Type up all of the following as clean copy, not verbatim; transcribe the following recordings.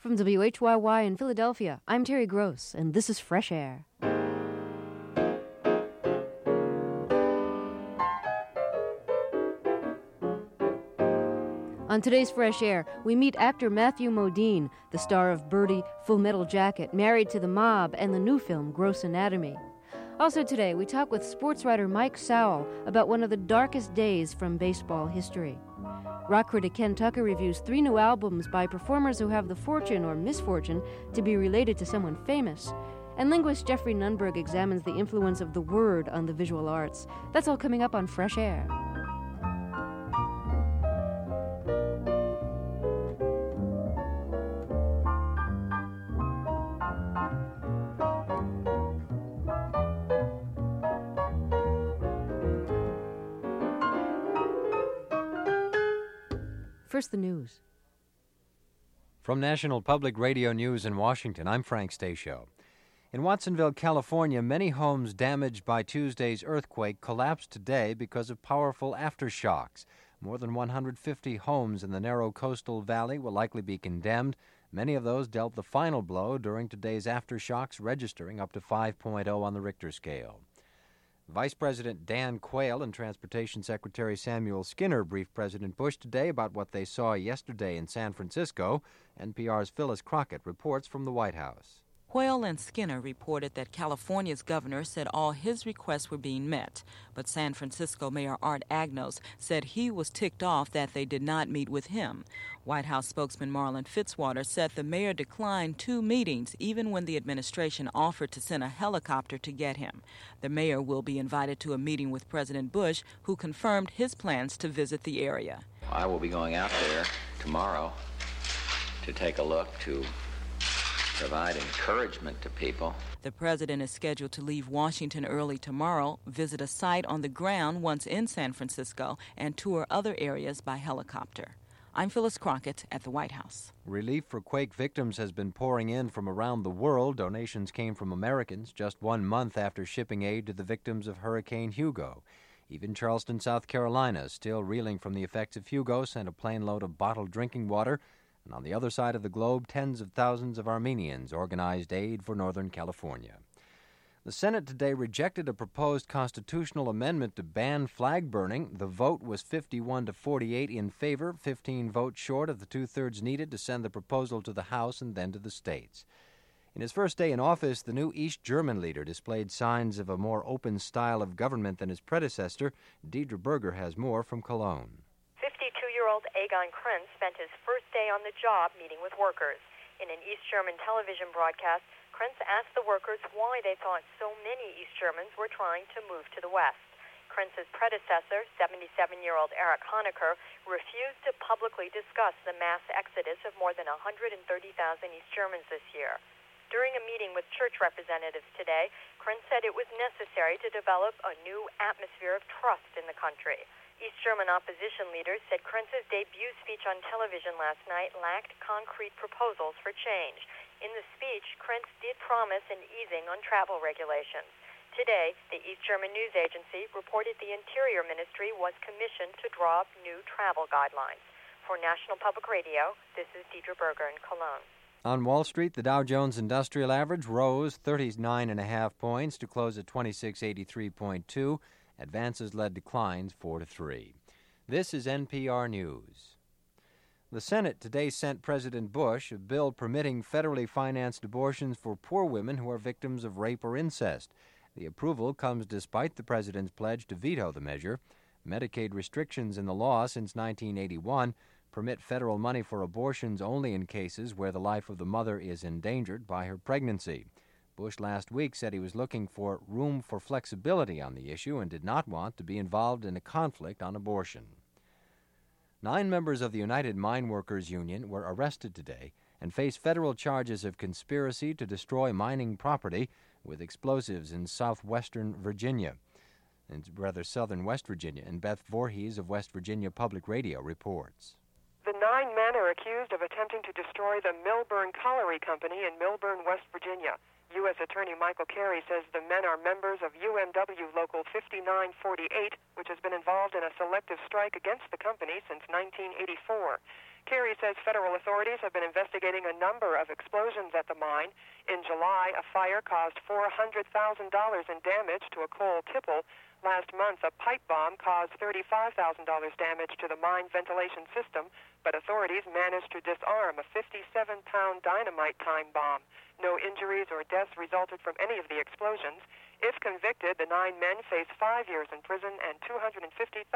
From WHYY in Philadelphia, I'm Terry Gross, and this is Fresh Air. On today's Fresh Air, we meet actor Matthew Modine, the star of Birdie, Full Metal Jacket, Married to the Mob, and the new film Gross Anatomy. Also today, we talk with sports writer Mike Sowell about one of the darkest days from baseball history. Rock critic Ken Tucker reviews 3 new albums by performers who have the fortune or misfortune to be related to someone famous. And linguist Jeffrey Nunberg examines the influence of the word on the visual arts. That's all coming up on Fresh Air. First, the news. From National Public Radio News in Washington, I'm Frank Stasio. In Watsonville, California, many homes damaged by Tuesday's earthquake collapsed today because of powerful aftershocks. More than 150 homes in the narrow coastal valley will likely be condemned. Many of those dealt the final blow during today's aftershocks, registering up to 5.0 on the Richter scale. Vice President Dan Quayle and Transportation Secretary Samuel Skinner briefed President Bush today about what they saw yesterday in San Francisco. NPR's Phyllis Crockett reports from the White House. Quayle and Skinner reported that California's governor said all his requests were being met, but San Francisco Mayor Art Agnos said he was ticked off that they did not meet with him. White House spokesman Marlon Fitzwater said the mayor declined 2 meetings even when the administration offered to send a helicopter to get him. The mayor will be invited to a meeting with President Bush, who confirmed his plans to visit the area. I will be going out there tomorrow to take a look, to provide encouragement to people. The president is scheduled to leave Washington early tomorrow, visit a site on the ground once in San Francisco, and tour other areas by helicopter. I'm Phyllis Crockett at the White House. Relief for quake victims has been pouring in from around the world. Donations came from Americans just 1 month after shipping aid to the victims of Hurricane Hugo. Even Charleston, South Carolina, still reeling from the effects of Hugo, sent a plane load of bottled drinking water. And on the other side of the globe, tens of thousands of Armenians organized aid for Northern California. The Senate today rejected a proposed constitutional amendment to ban flag burning. The vote was 51 to 48 in favor, 15 votes short of the 2/3 needed to send the proposal to the House and then to the states. In his first day in office, the new East German leader displayed signs of a more open style of government than his predecessor. Deidre Berger has more from Cologne. 52-year-old Egon Krenz spent his first day on the job meeting with workers. In an East German television broadcast, Krenz asked the workers why they thought so many East Germans were trying to move to the West. Krenz's predecessor, 77-year-old Erich Honecker, refused to publicly discuss the mass exodus of more than 130,000 East Germans this year. During a meeting with church representatives today, Krenz said it was necessary to develop a new atmosphere of trust in the country. East German opposition leaders said Krenz's debut speech on television last night lacked concrete proposals for change. In the speech, Krenz did promise an easing on travel regulations. Today, the East German news agency reported the Interior Ministry was commissioned to draw up new travel guidelines. For National Public Radio, this is Deidre Berger in Cologne. On Wall Street, the Dow Jones Industrial Average rose 39.5 points to close at 2683.2. Advances led declines 4-3. This is NPR News. The Senate today sent President Bush a bill permitting federally financed abortions for poor women who are victims of rape or incest. The approval comes despite the president's pledge to veto the measure. Medicaid restrictions in the law since 1981 permit federal money for abortions only in cases where the life of the mother is endangered by her pregnancy. Bush last week said he was looking for room for flexibility on the issue and did not want to be involved in a conflict on abortion. 9 members of the United Mine Workers Union were arrested today and face federal charges of conspiracy to destroy mining property with explosives in southwestern Virginia, southern West Virginia, and Beth Voorhees of West Virginia Public Radio reports. The 9 men are accused of attempting to destroy the Millburn Colliery Company in Millburn, West Virginia. U.S. Attorney Michael Carey says the men are members of UMW Local 5948, which has been involved in a selective strike against the company since 1984. Carey says federal authorities have been investigating a number of explosions at the mine. In July, a fire caused $400,000 in damage to a coal tipple. Last month, a pipe bomb caused $35,000 damage to the mine ventilation system, but authorities managed to disarm a 57-pound dynamite time bomb. No injuries or deaths resulted from any of the explosions. If convicted, the 9 men face 5 years in prison and $250,000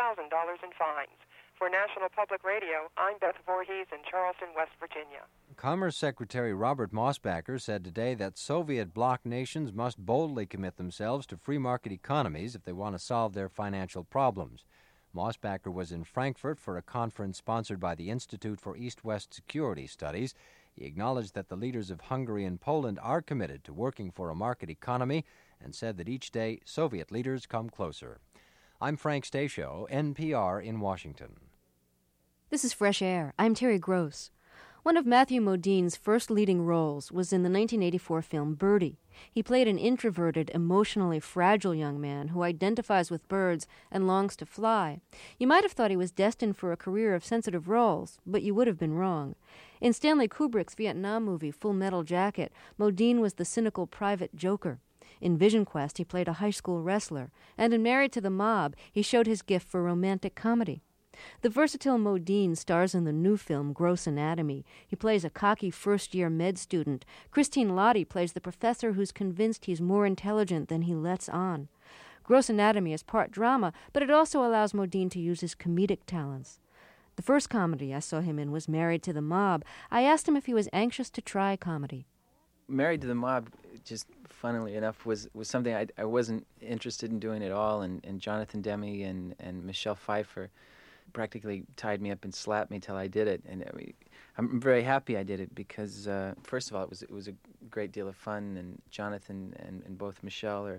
in fines. For National Public Radio, I'm Beth Voorhees in Charleston, West Virginia. Commerce Secretary Robert Mosbacher said today that Soviet bloc nations must boldly commit themselves to free market economies if they want to solve their financial problems. Mosbacher was in Frankfurt for a conference sponsored by the Institute for East-West Security Studies. He acknowledged that the leaders of Hungary and Poland are committed to working for a market economy and said that each day Soviet leaders come closer. I'm Frank Stasio, NPR in Washington. This is Fresh Air. I'm Terry Gross. One of Matthew Modine's first leading roles was in the 1984 film Birdie. He played an introverted, emotionally fragile young man who identifies with birds and longs to fly. You might have thought he was destined for a career of sensitive roles, but you would have been wrong. In Stanley Kubrick's Vietnam movie Full Metal Jacket, Modine was the cynical private joker. In Vision Quest, he played a high school wrestler, and in Married to the Mob, he showed his gift for romantic comedy. The versatile Modine stars in the new film Gross Anatomy. He plays a cocky first-year med student. Christine Lottie plays the professor who's convinced he's more intelligent than he lets on. Gross Anatomy is part drama, but it also allows Modine to use his comedic talents. The first comedy I saw him in was Married to the Mob. I asked him if he was anxious to try comedy. Married to the Mob, just funnily enough, was something I wasn't interested in doing at all, and Jonathan Demme and Michelle Pfeiffer practically tied me up and slapped me till I did it, and I'm very happy I did it because first of all it was a great deal of fun, and Jonathan and both Michelle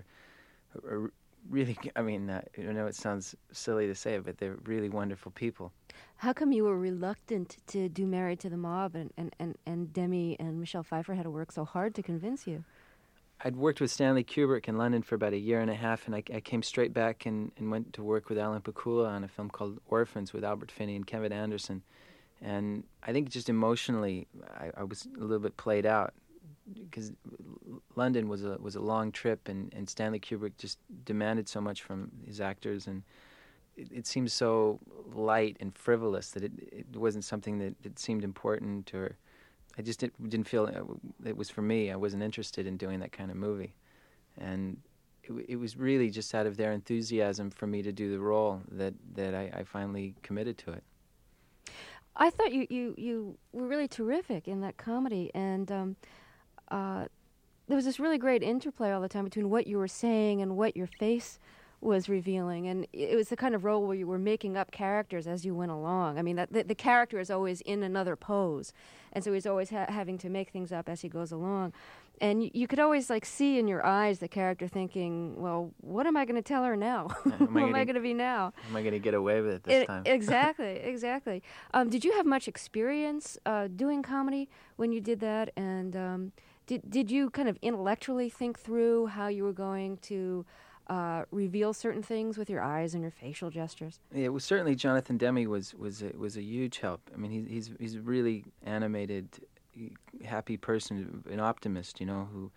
are really, I know it sounds silly to say it, but they're really wonderful people. How come you were reluctant to do Married to the Mob, and Demme and Michelle Pfeiffer had to work so hard to convince you? I'd worked with Stanley Kubrick in London for about a year and a half, and I came straight back and went to work with Alan Pakula on a film called Orphans with Albert Finney and Kevin Anderson. And I think just emotionally, I was a little bit played out because London was a long trip, and Stanley Kubrick just demanded so much from his actors, and it seemed so light and frivolous that it wasn't something that seemed important, or I just didn't feel it was for me. I wasn't interested in doing that kind of movie. And it was really just out of their enthusiasm for me to do the role that I finally committed to it. I thought you were really terrific in that comedy, and there was this really great interplay all the time between what you were saying and what your face was revealing, and it was the kind of role where you were making up characters as you went along. I mean, the character is always in another pose, and so he's always having to make things up as he goes along. And you could always see in your eyes the character thinking, well, what am I going to tell her now? Who am I going to be now? Am I going to get away with it this time? Exactly. Did you have much experience doing comedy when you did that? And did you kind of intellectually think through how you were going to reveal certain things with your eyes and your facial gestures? Yeah, well, certainly Jonathan Demme was a huge help. I mean, he's a really animated, happy person, an optimist, who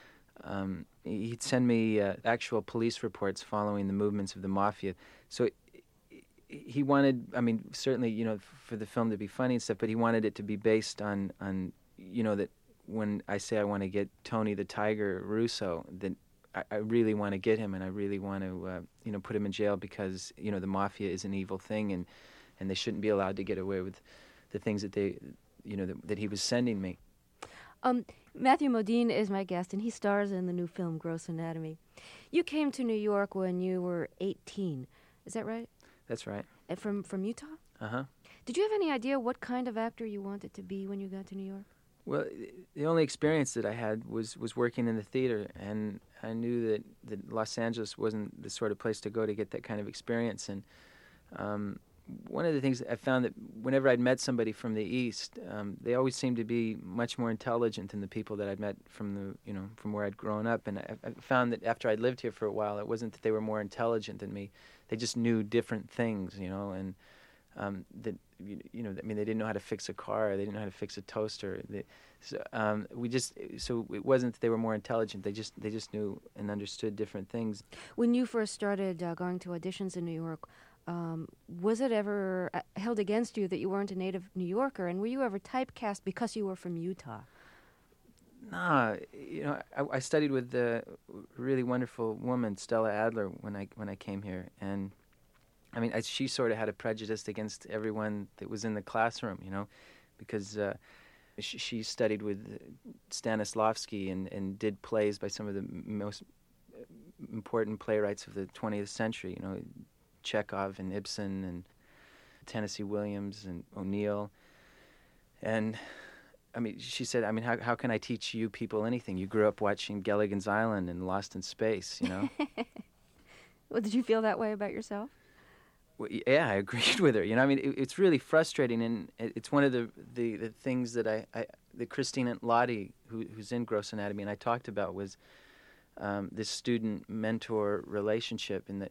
he'd send me actual police reports following the movements of the mafia. So he wanted, certainly, for the film to be funny and stuff, but he wanted it to be based on that when I say I want to get Tony the Tiger Russo, that I really want to get him, and I really want to, put him in jail because, the mafia is an evil thing, and they shouldn't be allowed to get away with the things that they, that he was sending me. Matthew Modine is my guest, and he stars in the new film Gross Anatomy. You came to New York when you were 18. Is that right? That's right. From Utah? Uh-huh. Did you have any idea what kind of actor you wanted to be when you got to New York? Well, the only experience that I had was working in the theater, and I knew that Los Angeles wasn't the sort of place to go to get that kind of experience. And one of the things that I found that whenever I'd met somebody from the East, they always seemed to be much more intelligent than the people that I'd met from from where I'd grown up. And I found that after I'd lived here for a while, it wasn't that they were more intelligent than me; they just knew different things, and that they didn't know how to fix a car. They didn't know how to fix a toaster. So it wasn't that they were more intelligent. They just knew and understood different things. When you first started going to auditions in New York, was it ever held against you that you weren't a native New Yorker, and were you ever typecast because you were from Utah? No, I studied with a really wonderful woman, Stella Adler, when I came here, and she sort of had a prejudice against everyone that was in the classroom, because she studied with Stanislavski and did plays by some of the most important playwrights of the 20th century, Chekhov and Ibsen and Tennessee Williams and O'Neill. And she said, how can I teach you people anything? You grew up watching Gilligan's Island and Lost in Space, Well, did you feel that way about yourself? Well, yeah, I agreed with her. It's really frustrating, and it's one of the things that that Christine Lottie, who's in Gross Anatomy, and I talked about was this student-mentor relationship, and that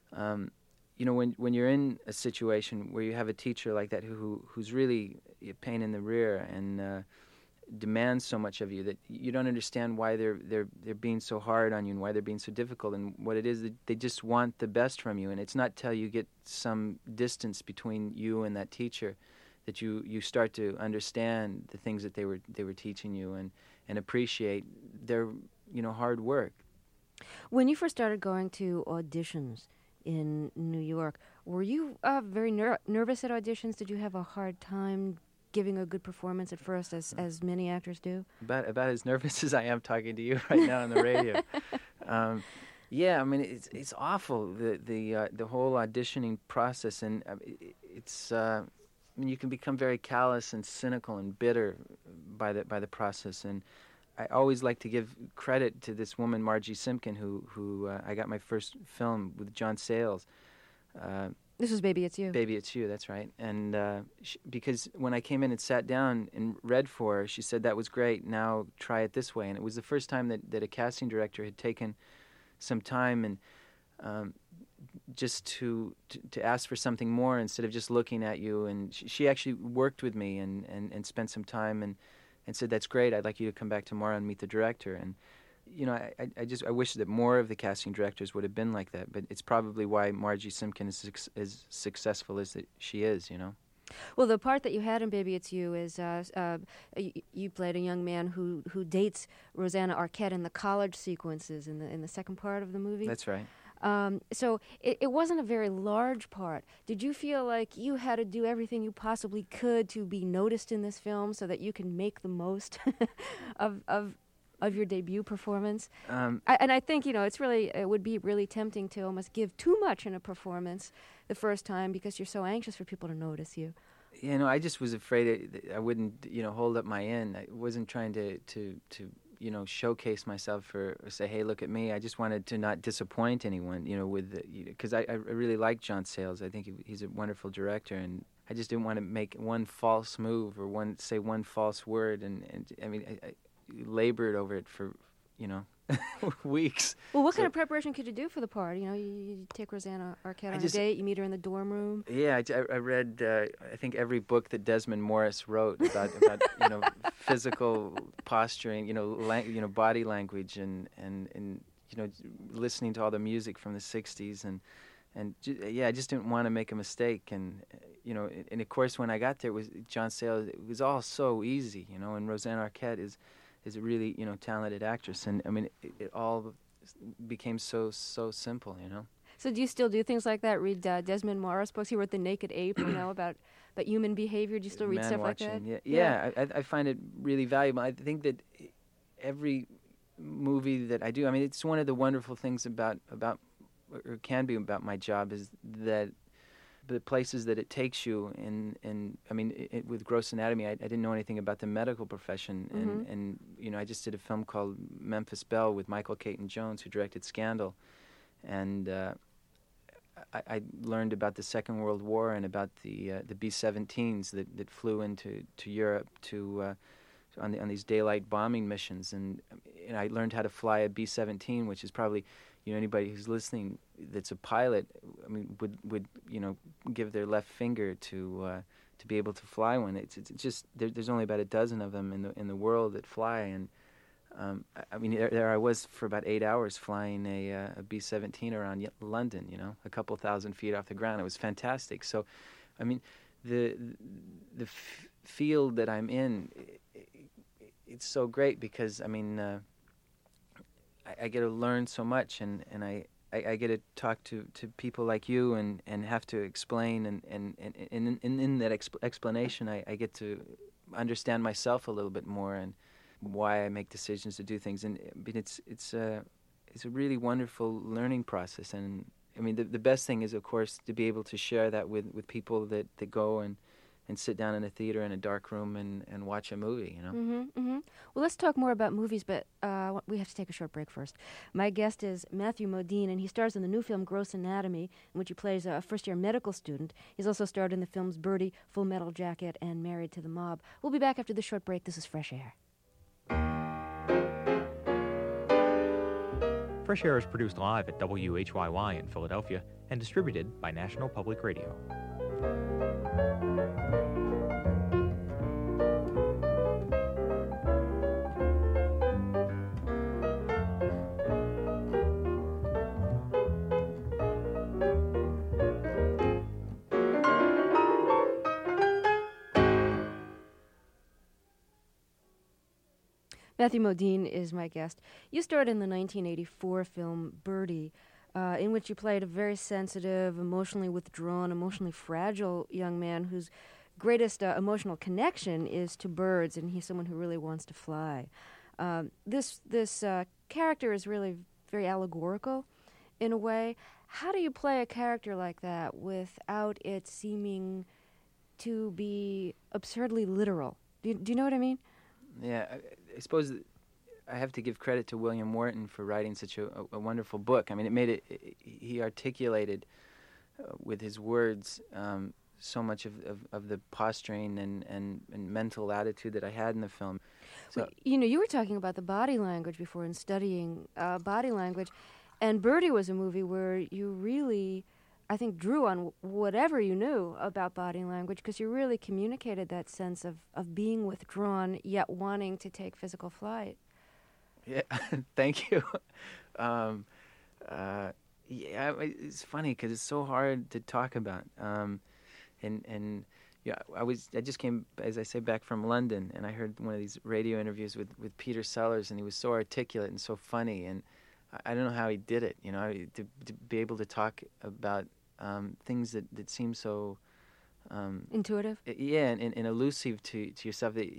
when you're in a situation where you have a teacher like that who's really a pain in the rear and demands so much of you that you don't understand why they're being so hard on you and why they're being so difficult, and what it is that they just want the best from you. And it's not till you get some distance between you and that teacher that you start to understand the things that they were teaching you and appreciate their hard work. When you first started going to auditions in New York, were you very nervous at auditions? Did you have a hard time giving a good performance at first, as many actors do? About as nervous as I am talking to you right now on the radio. Yeah, it's awful, the whole auditioning process, and it's you can become very callous and cynical and bitter by the process. And I always like to give credit to this woman, Margie Simkin, who I got my first film with John Sayles. This was Baby It's You. Baby It's You, that's right. And because when I came in and sat down and read for her, she said, that was great, now try it this way. And it was the first time that a casting director had taken some time and just to ask for something more instead of just looking at you. And she actually worked with me and spent some time and said, that's great, I'd like you to come back tomorrow and meet the director. And I wish that more of the casting directors would have been like that, but it's probably why Margie Simkin is as successful as she is, Well, the part that you had in Baby It's You is you played a young man who dates Rosanna Arquette in the college sequences in the second part of the movie. That's right. So it wasn't a very large part. Did you feel like you had to do everything you possibly could to be noticed in this film so that you can make the most of your debut performance? And I think, it would be really tempting to almost give too much in a performance the first time because you're so anxious for people to notice you. I just was afraid I wouldn't, hold up my end. I wasn't trying to showcase myself or say, hey, look at me. I just wanted to not disappoint anyone, because I really like John Sayles. I think he's a wonderful director, and I just didn't want to make one false move or say one false word. And I labored over it for, weeks. Well, what kind of preparation could you do for the part? You take Rosanna Arquette on a date, you meet her in the dorm room. Yeah, I read, I think, every book that Desmond Morris wrote about physical posturing, body language, and listening to all the music from the 60s, and I just didn't want to make a mistake. And and of course, when I got there, was John Sayles. It was all so easy, and Rosanna Arquette is a really talented actress, and it all became so simple, So do you still do things like that? Read Desmond Morris books? He wrote The Naked Ape, about human behavior. Do you still read stuff like that? Yeah. I find it really valuable. I think that every movie that I do, it's one of the wonderful things about or can be about my job is that the places that it takes you with Gross Anatomy, I didn't know anything about the medical profession, and I just did a film called Memphis Belle with Michael Caton Jones, who directed Scandal, and I learned about the Second World War and about the B-17s that flew into Europe on these daylight bombing missions, and I learned how to fly a B-17, which is probably anybody who's listening that's a pilot, would give their left finger to to be able to fly one. It's just there's only about a dozen of them in the world that fly, and I mean there I was for about 8 hours flying a B-17 around London, a couple thousand feet off the ground. It was fantastic. So, I mean, the field that I'm in, it's so great because I mean I get to learn so much, and I get to talk to people like you and have to explain, and in that explanation I get to understand myself a little bit more and why I make decisions to do things. And it's a really wonderful learning process. And I mean the best thing is, of course, to be able to share that with people that go and sit down in a theater in a dark room and watch a movie, Mm-hmm, mm-hmm. Well, let's talk more about movies, but we have to take a short break first. My guest is Matthew Modine, and he stars in the new film Gross Anatomy, in which he plays a first-year medical student. He's also starred in the films Birdie, Full Metal Jacket, and Married to the Mob. We'll be back after this short break. This is Fresh Air. Fresh Air is produced live at WHYY in Philadelphia and distributed by National Public Radio. Matthew Modine is my guest. You starred in the 1984 film Birdie, in which you played a very sensitive, emotionally withdrawn, emotionally fragile young man whose greatest emotional connection is to birds, and he's someone who really wants to fly. This character is really very allegorical in a way. How do you play a character like that without it seeming to be absurdly literal? Do you know what I mean? Yeah, I suppose I have to give credit to William Wharton for writing such a wonderful book. I mean, he articulated with his words so much of the posturing and mental attitude that I had in the film. So, well, you were talking about the body language before and studying body language, and Birdie was a movie where you really, I think, drew on whatever you knew about body language, because you really communicated that sense of being withdrawn yet wanting to take physical flight. Yeah, thank you. Yeah, it's funny because it's so hard to talk about. And yeah, I just came, as I say, back from London, and I heard one of these radio interviews with Peter Sellers, and he was so articulate and so funny, and I don't know how he did it. To be able to talk about things that seem so intuitive. Yeah, and elusive to yourself. That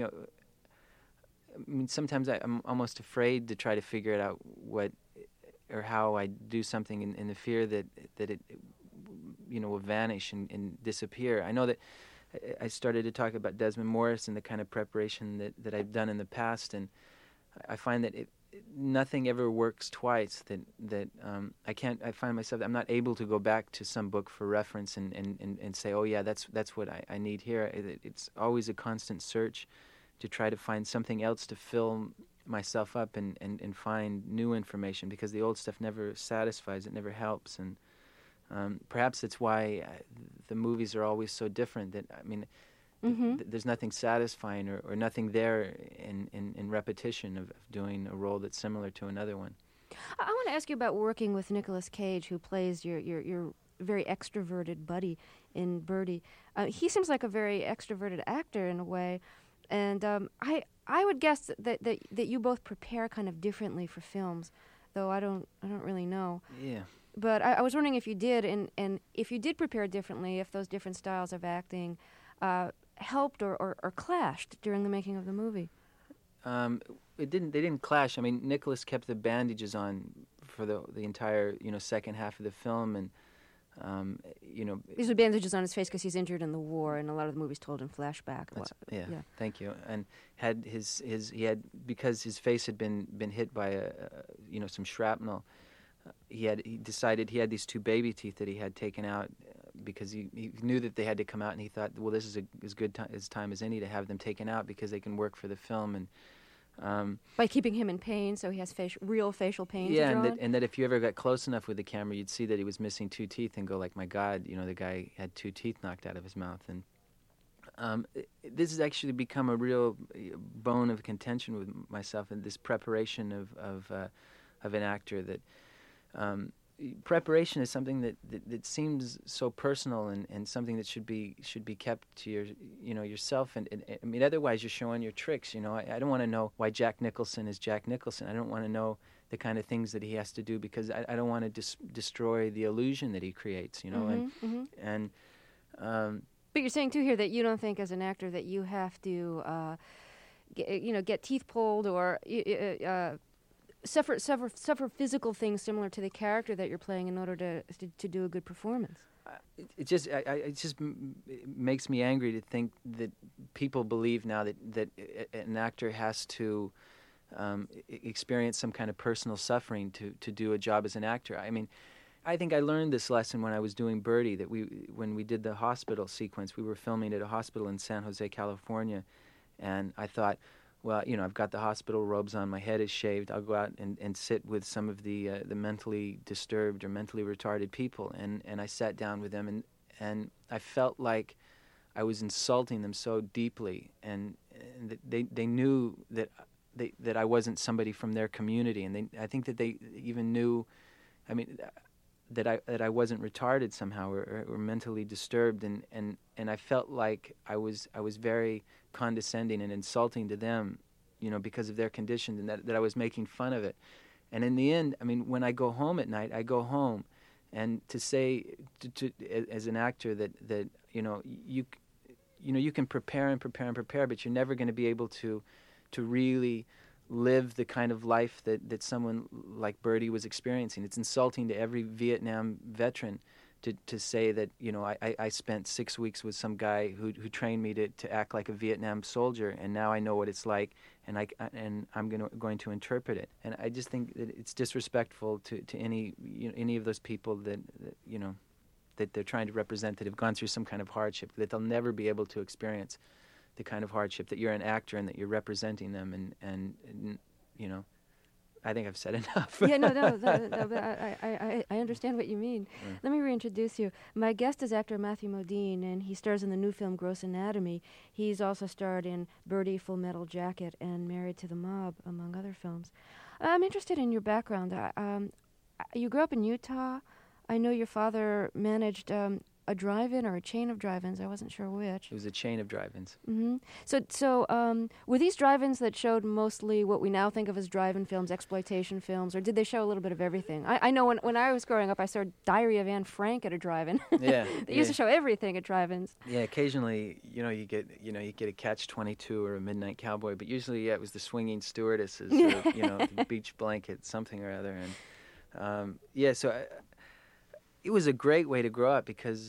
I mean, sometimes I'm almost afraid to try to figure it out what or how I do something in the fear that it will vanish and disappear. I know that I started to talk about Desmond Morris and the kind of preparation that I've done in the past, and I find that nothing ever works twice. That I find myself, I'm not able to go back to some book for reference and say, oh yeah, that's what I need here. It's always a constant search to try to find something else to fill myself up and find new information, because the old stuff never satisfies, it never helps. And perhaps that's why the movies are always so different. That I mean, there's nothing satisfying or nothing there in repetition of doing a role that's similar to another one. I want to ask you about working with Nicolas Cage, who plays your very extroverted buddy in Birdie. He seems like a very extroverted actor in a way, and I would guess that you both prepare kind of differently for films, though I don't really know. Yeah. But I was wondering if you did, and if you did prepare differently, if those different styles of acting helped or clashed during the making of the movie. They didn't clash. I mean, Nicholas kept the bandages on for the entire second half of the film, and these were bandages on his face because he's injured in the war, and a lot of the movies told in flashback. Yeah, thank you. And had because his face had been hit by some shrapnel. He decided he had these two baby teeth that he had taken out because he knew that they had to come out, and he thought, well, this is as good time as any to have them taken out because they can work for the film. And by keeping him in pain, so he has real facial pain. Yeah, and that if you ever got close enough with the camera, you'd see that he was missing two teeth and go like, my God, the guy had two teeth knocked out of his mouth. And This has actually become a real bone of contention with myself in this preparation of an actor. That preparation is something that seems so personal and something that should be kept to yourself. And I mean, otherwise you're showing your tricks. I don't want to know why Jack Nicholson is Jack Nicholson. I don't want to know the kind of things that he has to do, because I don't want to destroy the illusion that he creates. But you're saying too here that you don't think, as an actor, that you have to, get teeth pulled or suffer physical things similar to the character that you're playing in order to do a good performance. It just makes me angry to think that people believe now that an actor has to experience some kind of personal suffering to do a job as an actor. I mean, I think I learned this lesson when I was doing Birdie, that when we did the hospital sequence, we were filming at a hospital in San Jose, California, and I thought, well, I've got the hospital robes on, my head is shaved, I'll go out and sit with some of the mentally disturbed or mentally retarded people, and I sat down with them, and I felt like I was insulting them so deeply, and they knew that I wasn't somebody from their community, and I think that they even knew, I mean, that I wasn't retarded somehow or mentally disturbed, and I felt like I was very condescending and insulting to them, because of their condition, and that I was making fun of it. And in the end, I mean, when I go home at night, I go home, and to say to as an actor that you can prepare and prepare and prepare, but you're never going to be able to really live the kind of life that someone like Birdie was experiencing. It's insulting to every Vietnam veteran to say that I spent 6 weeks with some guy who trained me to act like a Vietnam soldier, and now I know what it's like, and I'm going to interpret it. And I just think that it's disrespectful to any of those people that they're trying to represent, that have gone through some kind of hardship, that they'll never be able to experience the kind of hardship, that you're an actor and that you're representing them, and I think I've said enough. Yeah, no, but I understand what you mean. Yeah. Let me reintroduce you. My guest is actor Matthew Modine, and he stars in the new film Gross Anatomy. He's also starred in Birdie, Full Metal Jacket, and Married to the Mob, among other films. I'm interested in your background. You grew up in Utah. I know your father managed a drive-in or a chain of drive-ins. I wasn't sure which. It was a chain of drive-ins. Mm-hmm. So were these drive-ins that showed mostly what we now think of as drive-in films, exploitation films, or did they show a little bit of everything? I know when I was growing up, I saw Diary of Anne Frank at a drive-in. Yeah, they used to show everything at drive-ins. Yeah, occasionally, you get a Catch-22 or a Midnight Cowboy, but usually, it was the Swinging Stewardesses, or, the Beach Blanket, something or other, and it was a great way to grow up, because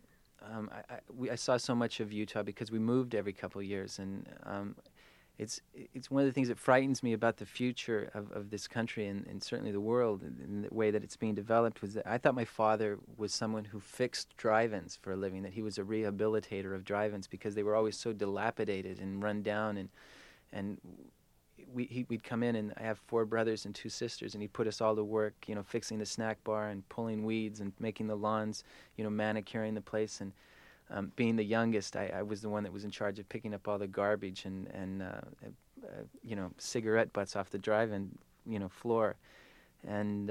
I saw so much of Utah because we moved every couple of years, and it's one of the things that frightens me about the future of this country and certainly the world in the way that it's being developed, was that I thought my father was someone who fixed drive-ins for a living, that he was a rehabilitator of drive-ins because they were always so dilapidated and run down, and we'd come in, and I have 4 brothers and 2 sisters, and he'd put us all to work, fixing the snack bar and pulling weeds and making the lawns, manicuring the place. And being the youngest, I was the one that was in charge of picking up all the garbage and cigarette butts off the drive-in, floor. And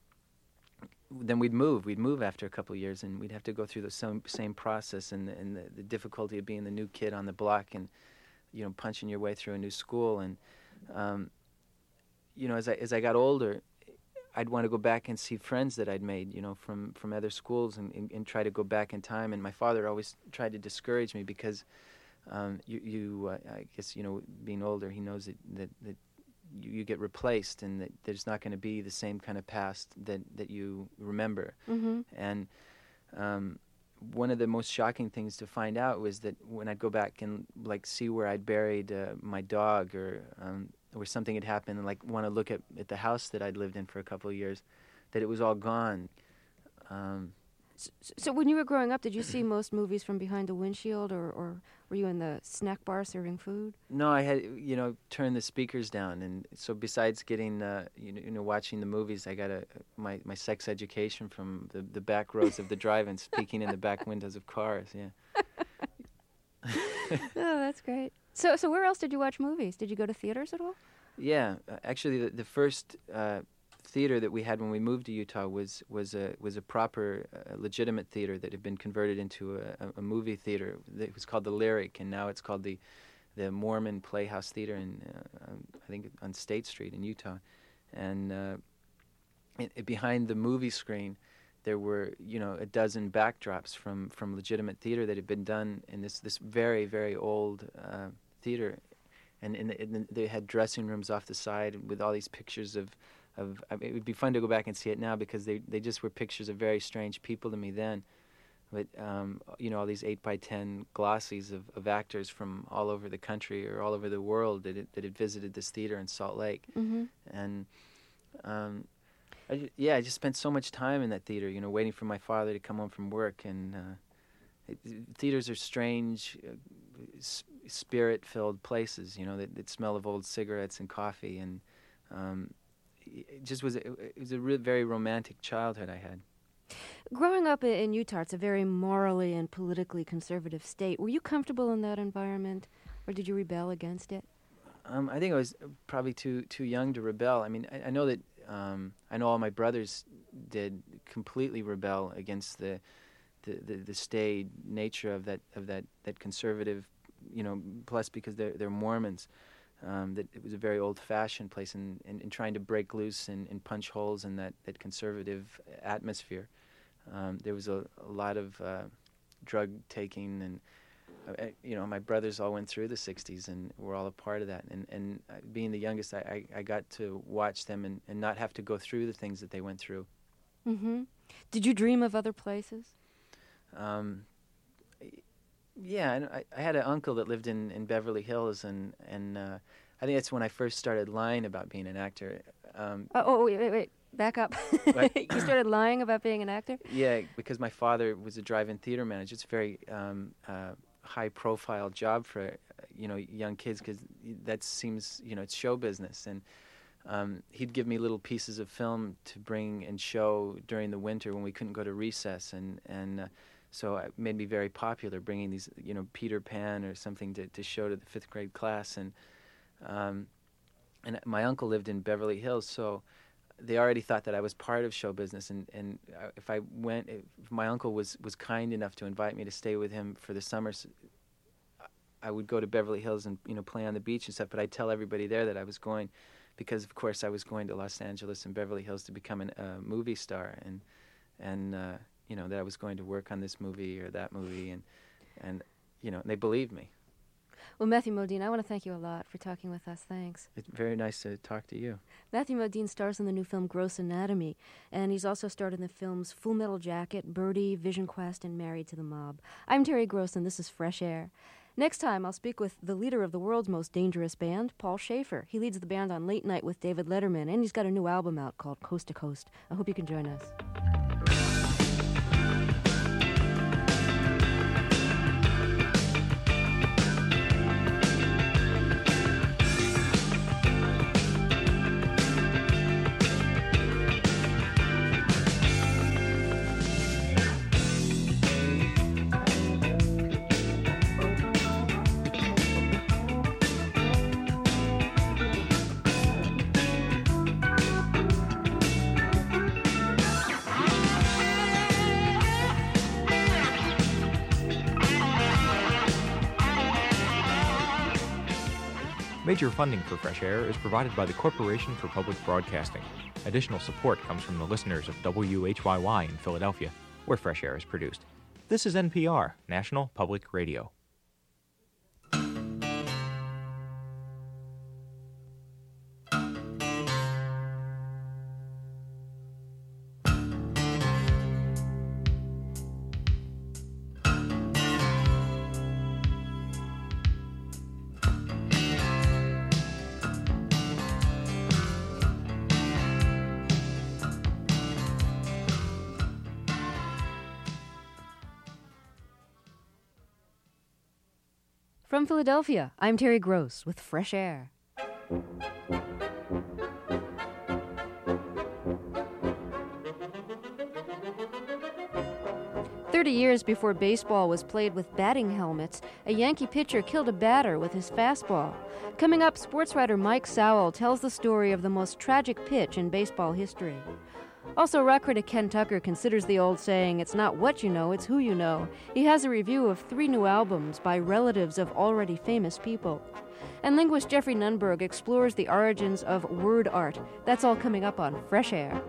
then we'd move. We'd move after a couple of years, and we'd have to go through the same process and the difficulty of being the new kid on the block and, punching your way through a new school. And as I got older, I'd want to go back and see friends that I'd made, from other schools, and try to go back in time. And my father always tried to discourage me because, I guess, being older, he knows that you get replaced, and that there's not going to be the same kind of past that you remember. Mm-hmm. And one of the most shocking things to find out was that when I'd go back and see where I'd buried my dog, or something had happened, and want to look at the house that I'd lived in for a couple of years, that it was all gone. So when you were growing up, did you see most movies from behind the windshield, or were you in the snack bar serving food? No, I had turned the speakers down, and so besides getting watching the movies, I got my sex education from the back rows of the drive-ins, peeking in the back windows of cars. Yeah. Oh, that's great. So where else did you watch movies? Did you go to theaters at all? Yeah, actually, the first theater that we had when we moved to Utah was a proper, legitimate theater that had been converted into a movie theater. It was called the Lyric, and now it's called the Mormon Playhouse Theater in I think on State Street in Utah. And behind the movie screen, there were a dozen backdrops from legitimate theater that had been done in this very, very old theater. And they had dressing rooms off the side with all these pictures of it would be fun to go back and see it now because they just were pictures of very strange people to me then. But all these 8x10 glossies of actors from all over the country or all over the world that had visited this theater in Salt Lake. Mm-hmm. And I just spent so much time in that theater, waiting for my father to come home from work. And theaters are strange, spirit-filled places, that smell of old cigarettes and coffee. And it was a very romantic childhood I had. Growing up in Utah, it's a very morally and politically conservative state. Were you comfortable in that environment, or did you rebel against it? I think I was probably too young to rebel. I mean, I know that I know all my brothers did completely rebel against the staid nature of that conservative, plus because they're Mormons. That it was a very old-fashioned place, and trying to break loose and punch holes in that conservative atmosphere. There was a lot of drug taking, and my brothers all went through the 60s, and we're all a part of that. And being the youngest, I got to watch them and not have to go through the things that they went through. Mm-hmm. Did you dream of other places? Yeah, and I had an uncle that lived in Beverly Hills, and I think that's when I first started lying about being an actor. Wait, back up. You started lying about being an actor? Yeah, because my father was a drive-in theater manager. It's a very high-profile job for young kids because that seems it's show business, and he'd give me little pieces of film to bring and show during the winter when we couldn't go to recess, and so it made me very popular, bringing these, Peter Pan or something to show to the fifth grade class. And my uncle lived in Beverly Hills, so they already thought that I was part of show business. And if my uncle was kind enough to invite me to stay with him for the summers, I would go to Beverly Hills and, play on the beach and stuff. But I'd tell everybody there that I was going because, of course, I was going to Los Angeles and Beverly Hills to become a movie star. And that I was going to work on this movie or that movie, and they believed me. Well, Matthew Modine, I want to thank you a lot for talking with us. Thanks. It's very nice to talk to you. Matthew Modine stars in the new film Gross Anatomy, and he's also starred in the films Full Metal Jacket, Birdie, Vision Quest, and Married to the Mob. I'm Terry Gross, and this is Fresh Air. Next time, I'll speak with the leader of the world's most dangerous band, Paul Schaefer. He leads the band on Late Night with David Letterman, and he's got a new album out called Coast to Coast. I hope you can join us. Major funding for Fresh Air is provided by the Corporation for Public Broadcasting. Additional support comes from the listeners of WHYY in Philadelphia, where Fresh Air is produced. This is NPR, National Public Radio. From Philadelphia, I'm Terry Gross with Fresh Air. 30 years before baseball was played with batting helmets, a Yankee pitcher killed a batter with his fastball. Coming up, sports writer Mike Sowell tells the story of the most tragic pitch in baseball history. Also, rock critic Ken Tucker considers the old saying, "It's not what you know, it's who you know." He has a review of 3 new albums by relatives of already famous people. And linguist Jeffrey Nunberg explores the origins of word art. That's all coming up on Fresh Air.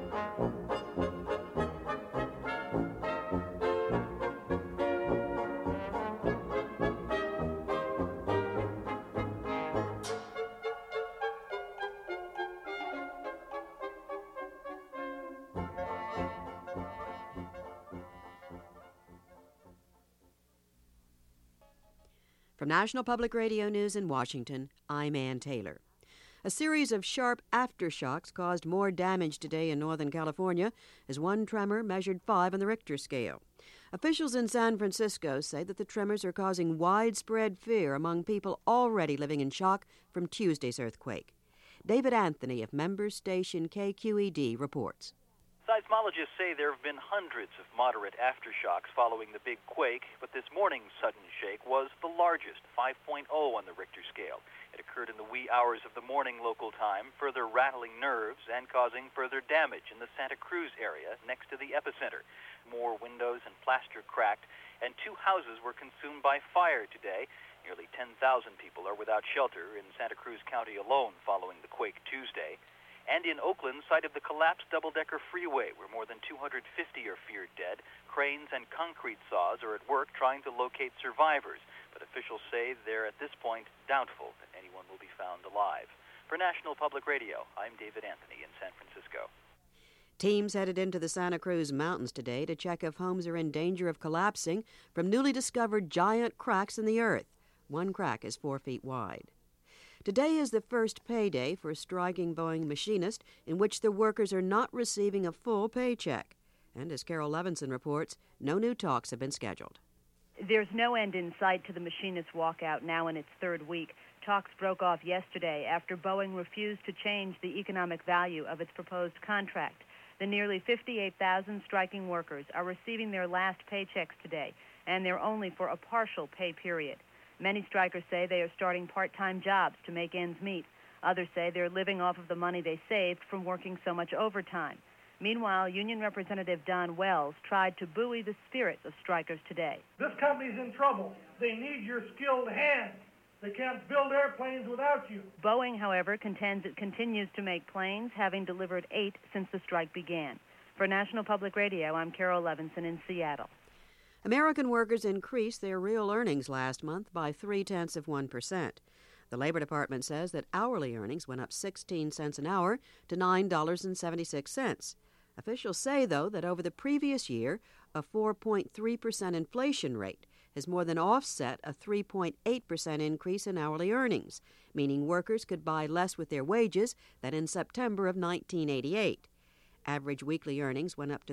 From National Public Radio News in Washington, I'm Ann Taylor. A series of sharp aftershocks caused more damage today in Northern California as one tremor measured 5 on the Richter scale. Officials in San Francisco say that the tremors are causing widespread fear among people already living in shock from Tuesday's earthquake. David Anthony of member station KQED reports. Seismologists say there have been hundreds of moderate aftershocks following the big quake, but this morning's sudden shake was the largest, 5.0 on the Richter scale. It occurred in the wee hours of the morning local time, further rattling nerves and causing further damage in the Santa Cruz area next to the epicenter. More windows and plaster cracked, and 2 houses were consumed by fire today. Nearly 10,000 people are without shelter in Santa Cruz County alone following the quake Tuesday. And in Oakland, site of the collapsed double-decker freeway, where more than 250 are feared dead, cranes and concrete saws are at work trying to locate survivors. But officials say they're at this point doubtful that anyone will be found alive. For National Public Radio, I'm David Anthony in San Francisco. Teams headed into the Santa Cruz Mountains today to check if homes are in danger of collapsing from newly discovered giant cracks in the earth. One crack is 4 feet wide. Today is the first payday for striking Boeing machinists in which the workers are not receiving a full paycheck. And as Carol Levinson reports, no new talks have been scheduled. There's no end in sight to the machinists' walkout now in its 3rd week. Talks broke off yesterday after Boeing refused to change the economic value of its proposed contract. The nearly 58,000 striking workers are receiving their last paychecks today, and they're only for a partial pay period. Many strikers say they are starting part-time jobs to make ends meet. Others say they're living off of the money they saved from working so much overtime. Meanwhile, Union Representative Don Wells tried to buoy the spirits of strikers today. This company's in trouble. They need your skilled hands. They can't build airplanes without you. Boeing, however, contends it continues to make planes, having delivered 8 since the strike began. For National Public Radio, I'm Carol Levinson in Seattle. American workers increased their real earnings last month by 0.3%. The Labor Department says that hourly earnings went up 16 cents an hour to $9.76. Officials say, though, that over the previous year, a 4.3% inflation rate has more than offset a 3.8% increase in hourly earnings, meaning workers could buy less with their wages than in September of 1988. Average weekly earnings went up to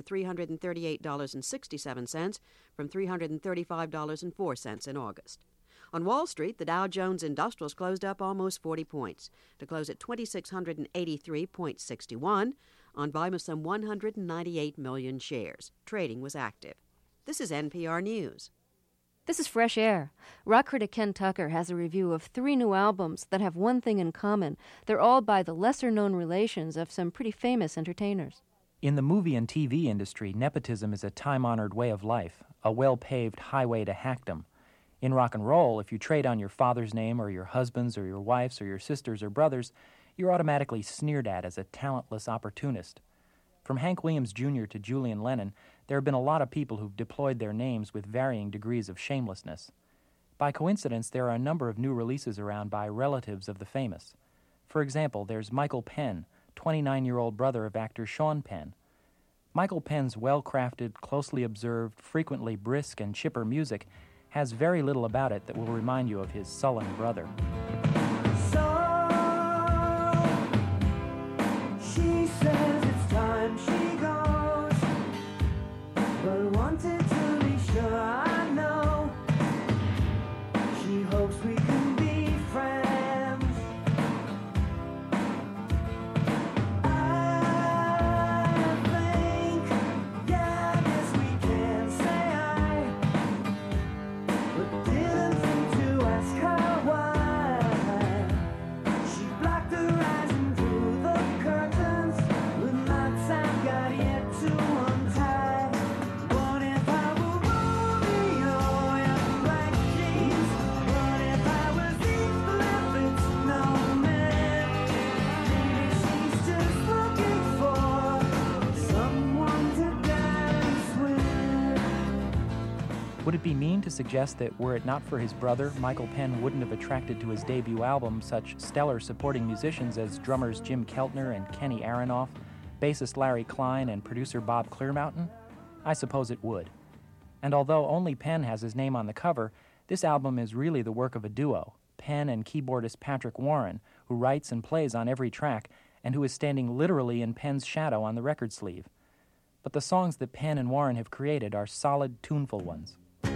$338.67 from $335.04 in August. On Wall Street, the Dow Jones Industrials closed up almost 40 points to close at 2,683.61 on volume of some 198 million shares. Trading was active. This is NPR News. This is Fresh Air. Rock critic Ken Tucker has a review of 3 new albums that have one thing in common. They're all by the lesser-known relations of some pretty famous entertainers. In the movie and TV industry, nepotism is a time-honored way of life, a well-paved highway to hackdom. In rock and roll, if you trade on your father's name or your husband's or your wife's or your sister's or brother's, you're automatically sneered at as a talentless opportunist. From Hank Williams Jr. to Julian Lennon, there have been a lot of people who've deployed their names with varying degrees of shamelessness. By coincidence, there are a number of new releases around by relatives of the famous. For example, there's Michael Penn, 29-year-old brother of actor Sean Penn. Michael Penn's well-crafted, closely observed, frequently brisk and chipper music has very little about it that will remind you of his sullen brother. She says it's time she goes, but wanted to be sure I know. She hopes we can be friends. I think, yeah, I guess we can say I it be mean to suggest that were it not for his brother, Michael Penn wouldn't have attracted to his debut album such stellar supporting musicians as drummers Jim Keltner and Kenny Aronoff, bassist Larry Klein, and producer Bob Clearmountain? I suppose it would. And although only Penn has his name on the cover, this album is really the work of a duo, Penn and keyboardist Patrick Warren, who writes and plays on every track and who is standing literally in Penn's shadow on the record sleeve. But the songs that Penn and Warren have created are solid, tuneful ones.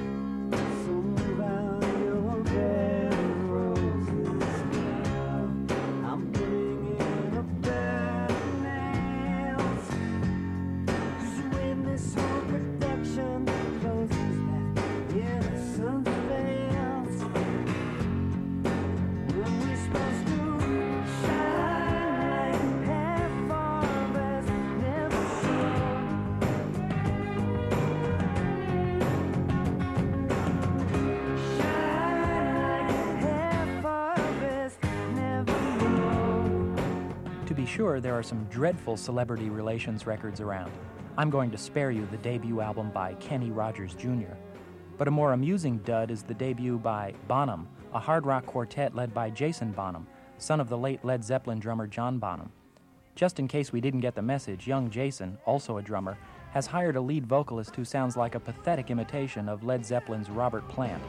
Sure, there are some dreadful celebrity relations records around. I'm going to spare you the debut album by Kenny Rogers Jr. But a more amusing dud is the debut by Bonham, a hard rock quartet led by Jason Bonham, son of the late Led Zeppelin drummer John Bonham. Just in case we didn't get the message, young Jason, also a drummer, has hired a lead vocalist who sounds like a pathetic imitation of Led Zeppelin's Robert Plant.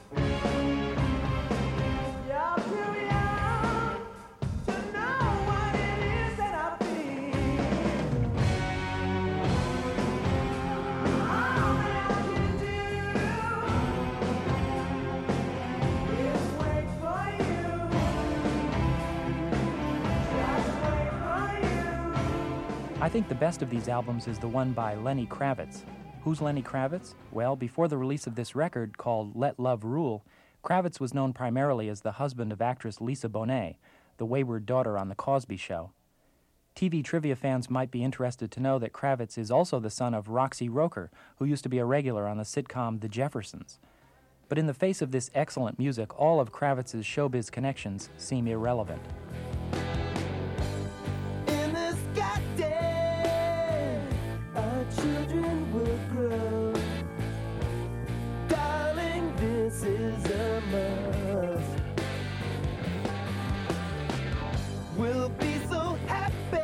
I think the best of these albums is the one by Lenny Kravitz. Who's Lenny Kravitz? Well, before the release of this record, called Let Love Rule, Kravitz was known primarily as the husband of actress Lisa Bonet, the wayward daughter on The Cosby Show. TV trivia fans might be interested to know that Kravitz is also the son of Roxy Roker, who used to be a regular on the sitcom The Jeffersons. But in the face of this excellent music, all of Kravitz's showbiz connections seem irrelevant. Children will grow. Darling, this is a must. We'll be so happy,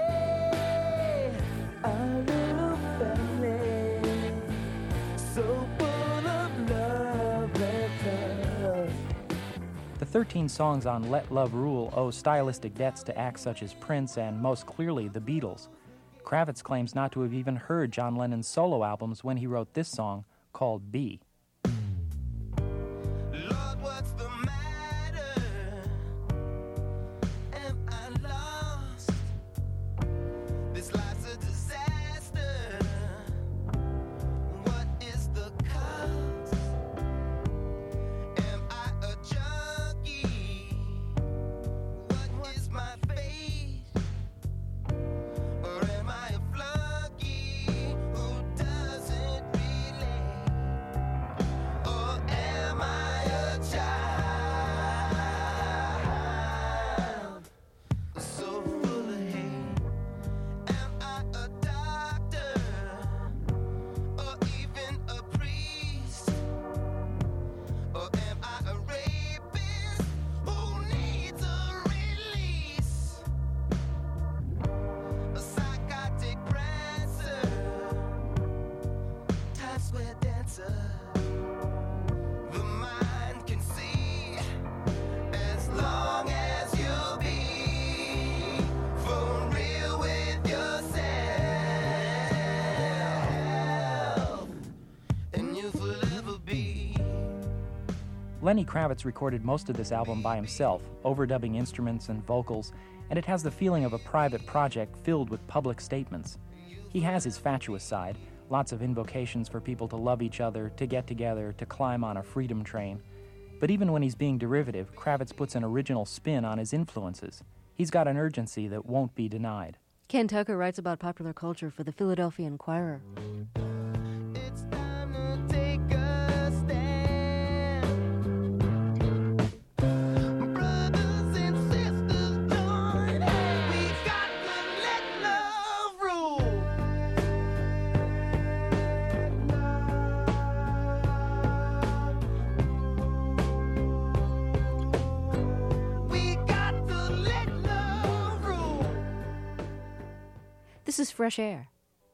our little family, so full of love and trust. The 13 songs on Let Love Rule owe stylistic debts to acts such as Prince and, most clearly, the Beatles. Kravitz claims not to have even heard John Lennon's solo albums when he wrote this song, called B. Lord, what's the matter? Am I lost? This life's a disaster. What is the cause? Am I a junkie? What is my fate? Or am I a flunky who doesn't relate? Or am I a child so full of hate? Am I a doctor or even a priest? Or am I a rapist who needs a release? A psychotic prancer, Times Square dancer. The mind can see as long as you'll be for real with yourself, and you'll forever be. Lenny Kravitz recorded most of this album by himself, overdubbing instruments and vocals, and it has the feeling of a private project filled with public statements. He has his fatuous side, lots of invocations for people to love each other, to get together, to climb on a freedom train. But even when he's being derivative, Kravitz puts an original spin on his influences. He's got an urgency that won't be denied. Ken Tucker writes about popular culture for the Philadelphia Inquirer. It's time to take a stand. Brothers and sisters, join hands. We've got to let love rule. This is Fresh Air.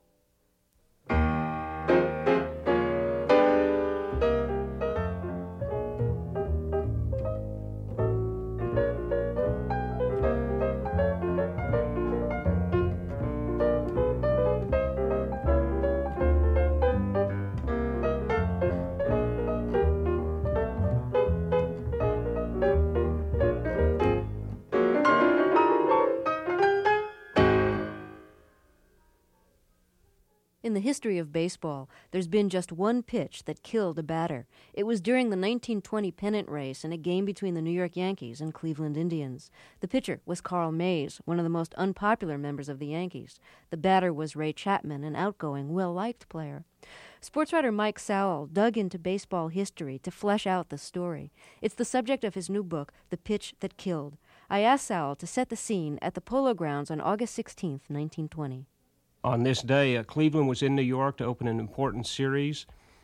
In the history of baseball, there's been just one pitch that killed a batter. It was during the 1920 pennant race in a game between the New York Yankees and Cleveland Indians. The pitcher was Carl Mays, one of the most unpopular members of the Yankees. The batter was Ray Chapman, an outgoing, well-liked player. Sports writer Mike Sowell dug into baseball history to flesh out the story. It's the subject of his new book, The Pitch That Killed. I asked Sowell to set the scene at the Polo Grounds on August 16, 1920. On this day, Cleveland was in New York to open an important series.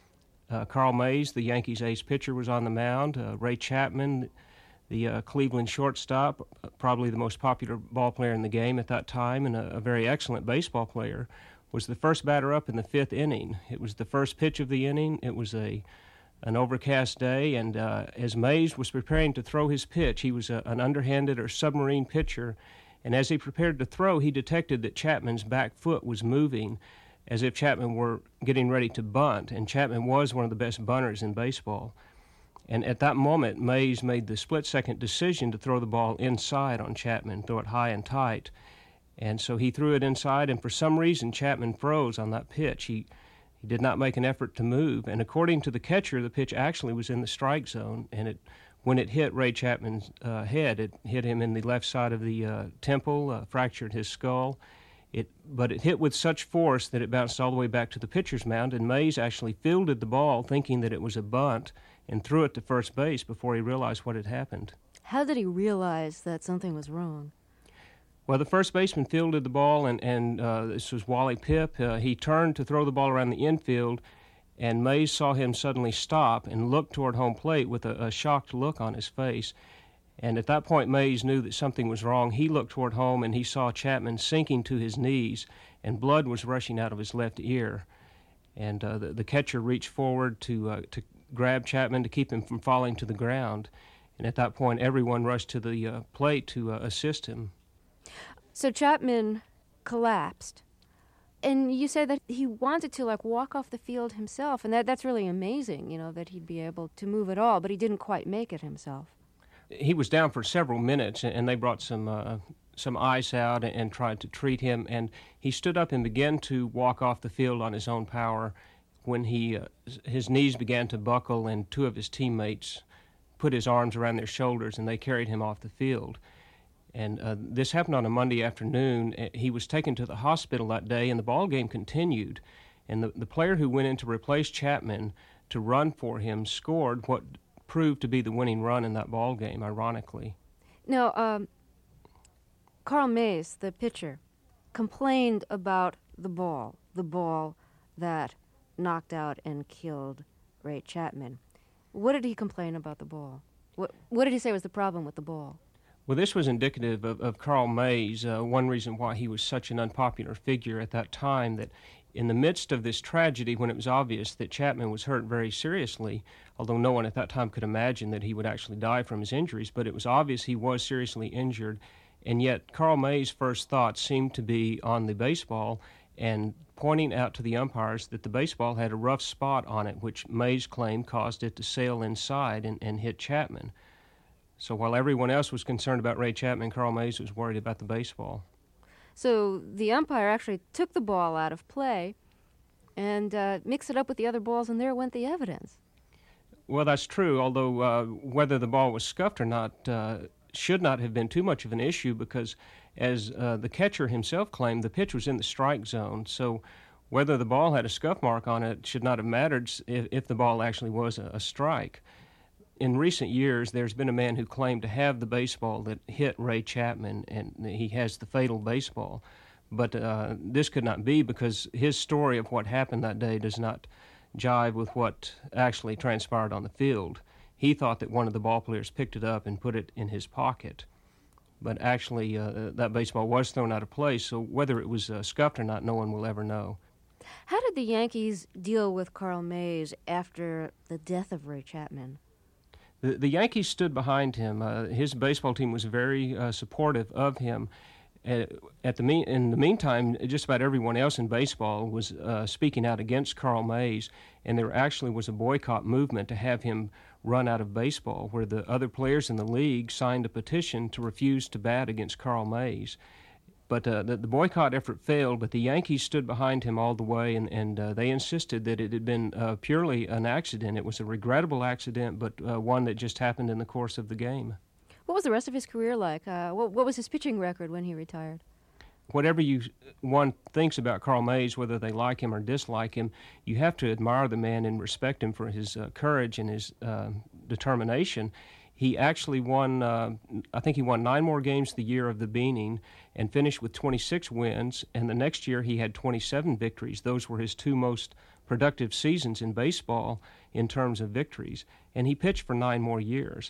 Carl Mays, the Yankees' ace pitcher, was on the mound. Ray Chapman, the Cleveland shortstop, probably the most popular ball player in the game at that time and a very excellent baseball player, was the first batter up in the fifth inning. It was the first pitch of the inning. It was an overcast day, and as Mays was preparing to throw his pitch, he was an underhanded or submarine pitcher, and as he prepared to throw, he detected that Chapman's back foot was moving as if Chapman were getting ready to bunt, and Chapman was one of the best bunters in baseball. And at that moment, Mays made the split-second decision to throw the ball inside on Chapman, throw it high and tight. And so he threw it inside, and for some reason, Chapman froze on that pitch. He did not make an effort to move, and according to the catcher, the pitch actually was in the strike zone, and when it hit Ray Chapman's head, it hit him in the left side of the temple, fractured his skull. But it hit with such force that it bounced all the way back to the pitcher's mound, and Mays actually fielded the ball thinking that it was a bunt and threw it to first base before he realized what had happened. How did he realize that something was wrong? Well, the first baseman fielded the ball, and this was Wally Pipp. He turned to throw the ball around the infield, and Mays saw him suddenly stop and look toward home plate with a shocked look on his face. And at that point, Mays knew that something was wrong. He looked toward home, and he saw Chapman sinking to his knees, and blood was rushing out of his left ear. And the catcher reached forward to grab Chapman to keep him from falling to the ground. And at that point, everyone rushed to the plate to assist him. So Chapman collapsed. And you say that he wanted to, walk off the field himself, and that's really amazing, that he'd be able to move at all, but he didn't quite make it himself. He was down for several minutes, and they brought some ice out and tried to treat him, and he stood up and began to walk off the field on his own power when his knees began to buckle, and two of his teammates put his arms around their shoulders, and they carried him off the field. And this happened on a Monday afternoon. He was taken to the hospital that day, and the ball game continued. And the player who went in to replace Chapman to run for him scored what proved to be the winning run in that ball game, ironically. Now, Carl Mays, the pitcher, complained about the ball that knocked out and killed Ray Chapman. What did he complain about the ball? What did he say was the problem with the ball? Well, this was indicative of Carl Mays, one reason why he was such an unpopular figure at that time, that in the midst of this tragedy, when it was obvious that Chapman was hurt very seriously, although no one at that time could imagine that he would actually die from his injuries, but it was obvious he was seriously injured, and yet Carl Mays' first thoughts seemed to be on the baseball and pointing out to the umpires that the baseball had a rough spot on it, which Mays claimed caused it to sail inside and hit Chapman. So while everyone else was concerned about Ray Chapman, Carl Mays was worried about the baseball. So the umpire actually took the ball out of play and mixed it up with the other balls, and there went the evidence. Well, that's true, although whether the ball was scuffed or not should not have been too much of an issue because, as the catcher himself claimed, the pitch was in the strike zone. So whether the ball had a scuff mark on it should not have mattered if the ball actually was a strike. In recent years, there's been a man who claimed to have the baseball that hit Ray Chapman, and he has the fatal baseball. But this could not be because his story of what happened that day does not jive with what actually transpired on the field. He thought that one of the ball players picked it up and put it in his pocket. but actually that baseball was thrown out of place, so whether it was scuffed or not, no one will ever know. How did the Yankees deal with Carl Mays after the death of Ray Chapman? The Yankees stood behind him. His baseball team was very supportive of him. In the meantime, just about everyone else in baseball was speaking out against Carl Mays, and there actually was a boycott movement to have him run out of baseball, where the other players in the league signed a petition to refuse to bat against Carl Mays. But the boycott effort failed, but the Yankees stood behind him all the way, and they insisted that it had been purely an accident. It was a regrettable accident, but one that just happened in the course of the game. What was the rest of his career like? What was his pitching record when he retired? Whatever one thinks about Carl Mays, whether they like him or dislike him, you have to admire the man and respect him for his courage and his determination. He actually won, I think he won 9 more games the year of the Beaning and finished with 26 wins, and the next year he had 27 victories. Those were his 2 most productive seasons in baseball in terms of victories, and he pitched for 9 more years.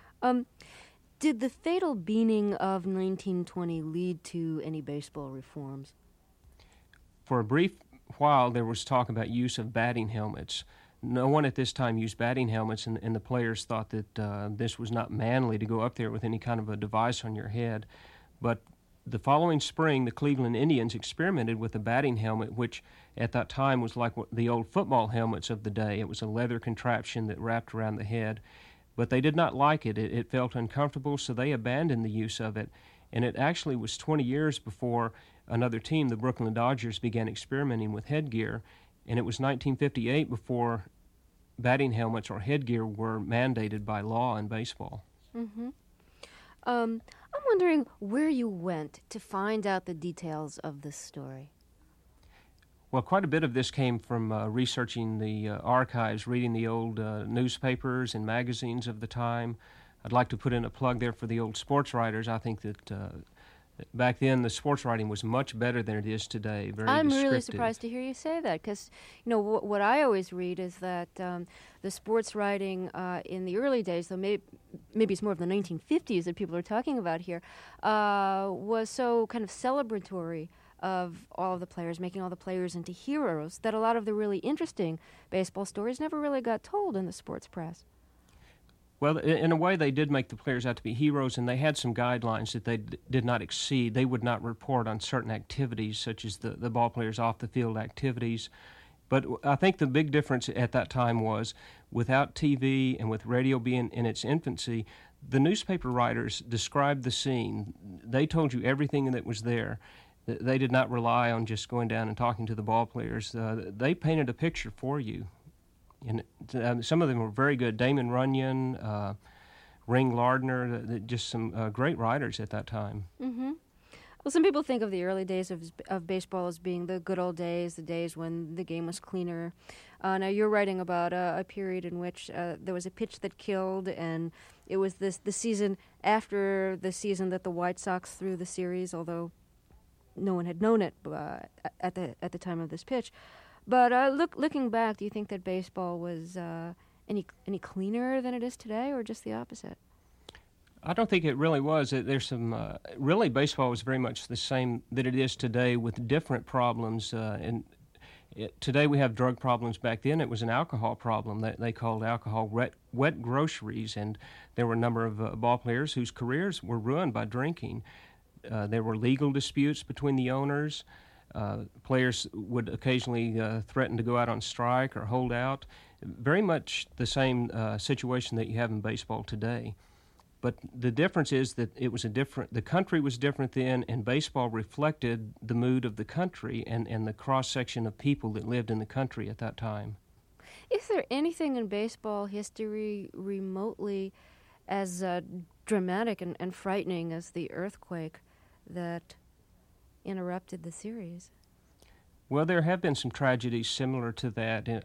Did the fatal Beaning of 1920 lead to any baseball reforms? For a brief while, there was talk about use of batting helmets. No one at this time used batting helmets, and the players thought that this was not manly to go up there with any kind of a device on your head. But the following spring, the Cleveland Indians experimented with a batting helmet, which at that time was like the old football helmets of the day. It was a leather contraption that wrapped around the head. But they did not like it. It felt uncomfortable, so they abandoned the use of it. And it actually was 20 years before another team, the Brooklyn Dodgers, began experimenting with headgear. And it was 1958 before batting helmets or headgear were mandated by law in baseball. Mm-hmm. I'm wondering where you went to find out the details of this story. Well, quite a bit of this came from researching the archives, reading the old newspapers and magazines of the time. I'd like to put in a plug there for the old sports writers. I think that back then the sports writing was much better than it is today. Very I'm descriptive. Really surprised to hear you say that, because what I always read is that the sports writing in the early days, though maybe it's more of the 1950s that people are talking about here, was so kind of celebratory of all of the players, making all the players into heroes, that a lot of the really interesting baseball stories never really got told in the sports press. Well, in a way, they did make the players out to be heroes, and they had some guidelines that they did not exceed. They would not report on certain activities, such as the ball players' off-the-field activities. But I think the big difference at that time was, without TV and with radio being in its infancy, the newspaper writers described the scene. They told you everything that was there. They did not rely on just going down and talking to the ball players. They painted a picture for you. And some of them were very good. Damon Runyon, Ring Lardner, just some great writers at that time. Mm-hmm. Well, some people think of the early days of baseball as being the good old days, the days when the game was cleaner. Now, you're writing about a period in which there was a pitch that killed, and it was the season after the season that the White Sox threw the series, although no one had known it at the time of this pitch. But looking back, do you think that baseball was any cleaner than it is today, or just the opposite? I don't think it really was. There's some really baseball was very much the same that it is today, with different problems. Today we have drug problems. Back then it was an alcohol problem that they called alcohol wet groceries, and there were a number of ball players whose careers were ruined by drinking. There were legal disputes between the owners. Players would occasionally threaten to go out on strike or hold out. Very much the same situation that you have in baseball today. But the difference is that the country was different then, and baseball reflected the mood of the country and the cross-section of people that lived in the country at that time. Is there anything in baseball history remotely as dramatic and frightening as the earthquake that interrupted the series? Well, there have been some tragedies similar to that. In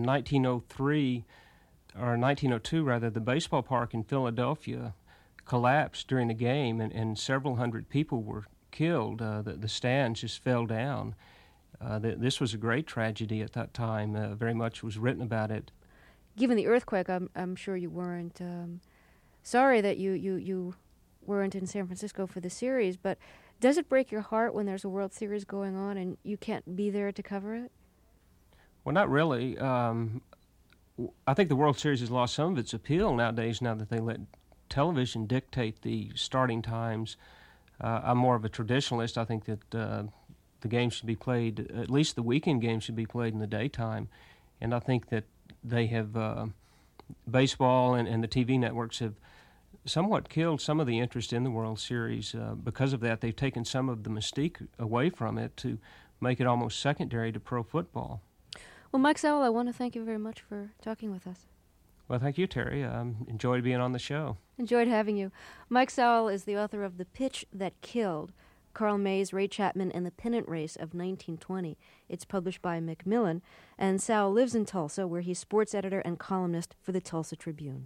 1903, or 1902 rather, the baseball park in Philadelphia collapsed during the game, and several hundred people were killed. The stands just fell down. This was a great tragedy at that time. Very much was written about it. Given the earthquake, I'm sure you weren't sorry that you weren't in San Francisco for the series, but does it break your heart when there's a World Series going on and you can't be there to cover it? Well, not really. I think the World Series has lost some of its appeal nowadays now that they let television dictate the starting times. I'm more of a traditionalist. I think that the games should be played, at least the weekend games should be played in the daytime. And I think that they have, baseball and the TV networks have somewhat killed some of the interest in the World Series. Because of that, they've taken some of the mystique away from it to make it almost secondary to pro football. Well, Mike Sowell, I want to thank you very much for talking with us. Well, thank you, Terry. Enjoyed being on the show. Enjoyed having you. Mike Sowell is the author of The Pitch That Killed, Carl Mays, Ray Chapman, and the Pennant Race of 1920. It's published by Macmillan, and Sowell lives in Tulsa, where he's sports editor and columnist for the Tulsa Tribune.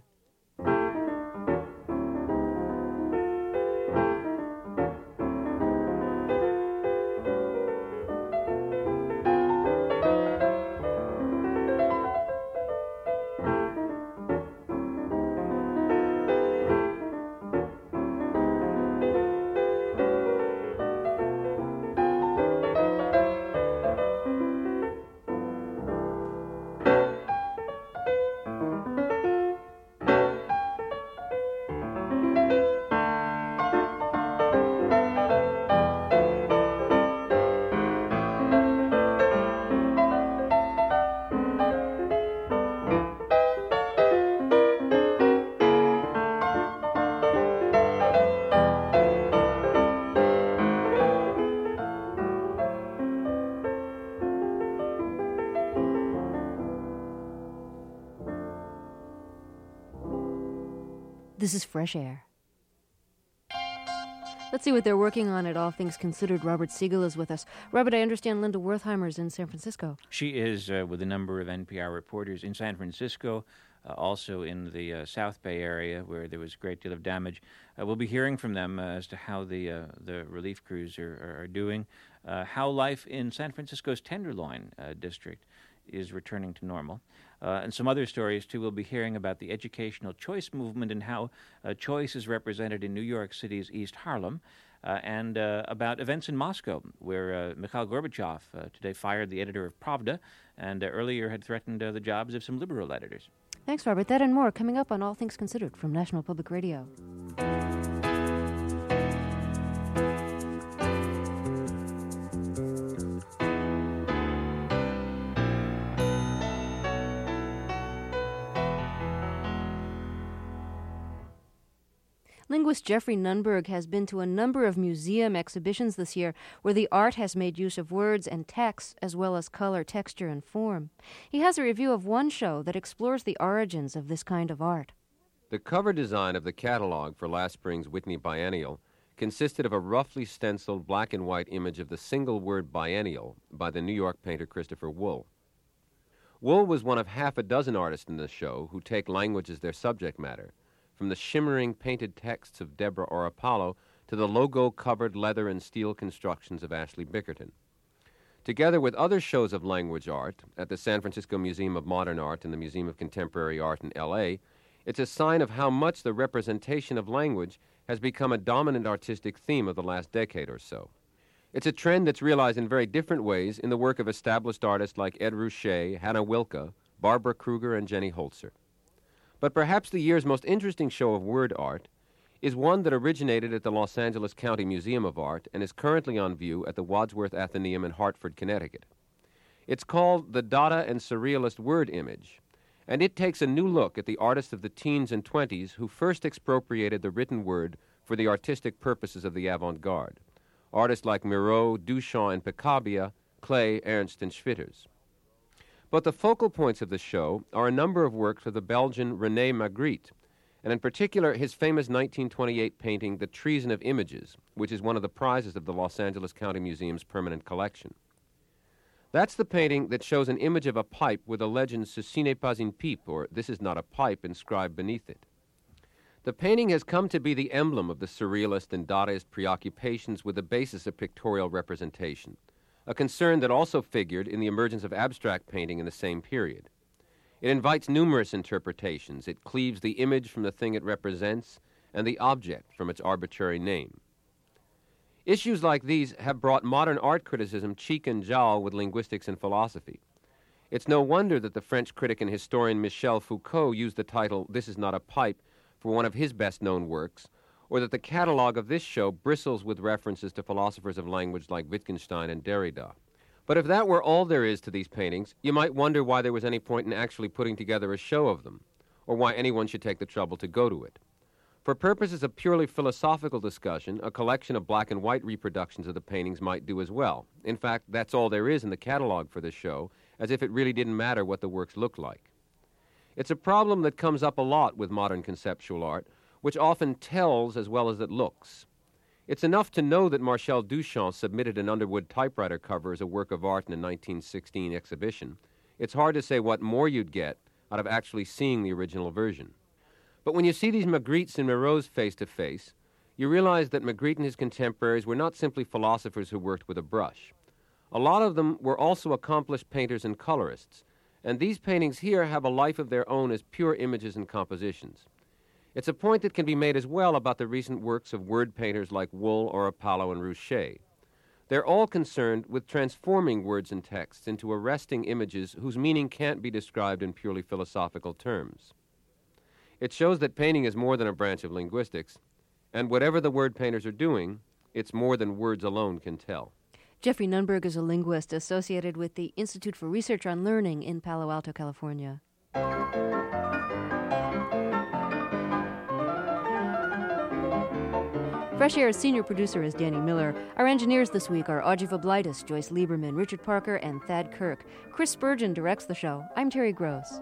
This is Fresh Air. Let's see what they're working on at All Things Considered. Robert Siegel is with us. Robert, I understand Linda Wertheimer's in San Francisco. She is with a number of NPR reporters in San Francisco, also in the South Bay area where there was a great deal of damage. We'll be hearing from them as to how the relief crews are doing, how life in San Francisco's Tenderloin district is returning to normal. And some other stories, too. We'll be hearing about the educational choice movement and how choice is represented in New York City's East Harlem, and about events in Moscow, where Mikhail Gorbachev today fired the editor of Pravda and earlier had threatened the jobs of some liberal editors. Thanks, Robert. That and more coming up on All Things Considered from National Public Radio. Linguist Jeffrey Nunberg has been to a number of museum exhibitions this year where the art has made use of words and text as well as color, texture, and form. He has a review of one show that explores the origins of this kind of art. The cover design of the catalog for last spring's Whitney Biennial consisted of a roughly stenciled black and white image of the single word biennial by the New York painter Christopher Wool. Wool was one of half a dozen artists in the show who take language as their subject matter, from the shimmering painted texts of Deborah Orapollo to the logo-covered leather and steel constructions of Ashley Bickerton. Together with other shows of language art at the San Francisco Museum of Modern Art and the Museum of Contemporary Art in L.A., it's a sign of how much the representation of language has become a dominant artistic theme of the last decade or so. It's a trend that's realized in very different ways in the work of established artists like Ed Ruscha, Hannah Wilke, Barbara Kruger, and Jenny Holzer. But perhaps the year's most interesting show of word art is one that originated at the Los Angeles County Museum of Art and is currently on view at the Wadsworth Atheneum in Hartford, Connecticut. It's called the Dada and Surrealist Word Image, and it takes a new look at the artists of the teens and 20s who first expropriated the written word for the artistic purposes of the avant-garde. Artists like Miro, Duchamp, and Picabia, Klee, Ernst, and Schwitters. But the focal points of the show are a number of works of the Belgian René Magritte, and in particular his famous 1928 painting, The Treason of Images, which is one of the prizes of the Los Angeles County Museum's permanent collection. That's the painting that shows an image of a pipe with the legend Ceci n'est pas une pipe, or This is not a pipe, inscribed beneath it. The painting has come to be the emblem of the Surrealist and Dadaist preoccupations with the basis of pictorial representation, a concern that also figured in the emergence of abstract painting in the same period. It invites numerous interpretations. It cleaves the image from the thing it represents, and the object from its arbitrary name. Issues like these have brought modern art criticism cheek and jowl with linguistics and philosophy. It's no wonder that the French critic and historian Michel Foucault used the title "This Is Not a Pipe" for one of his best-known works, or that the catalog of this show bristles with references to philosophers of language like Wittgenstein and Derrida. But if that were all there is to these paintings, you might wonder why there was any point in actually putting together a show of them, or why anyone should take the trouble to go to it. For purposes of purely philosophical discussion, a collection of black and white reproductions of the paintings might do as well. In fact, that's all there is in the catalog for this show, as if it really didn't matter what the works looked like. It's a problem that comes up a lot with modern conceptual art, which often tells as well as it looks. It's enough to know that Marcel Duchamp submitted an Underwood typewriter cover as a work of art in a 1916 exhibition. It's hard to say what more you'd get out of actually seeing the original version. But when you see these Magrittes and Mirots face to face, you realize that Magritte and his contemporaries were not simply philosophers who worked with a brush. A lot of them were also accomplished painters and colorists, and these paintings here have a life of their own as pure images and compositions. It's a point that can be made as well about the recent works of word painters like Wool, Oropallo, and Rouchet. They're all concerned with transforming words and texts into arresting images whose meaning can't be described in purely philosophical terms. It shows that painting is more than a branch of linguistics, and whatever the word painters are doing, it's more than words alone can tell. Jeffrey Nunberg is a linguist associated with the Institute for Research on Learning in Palo Alto, California. Fresh Air's senior producer is Danny Miller. Our engineers this week are Audrey Voblaitis, Joyce Lieberman, Richard Parker, and Thad Kirk. Chris Spurgeon directs the show. I'm Terry Gross.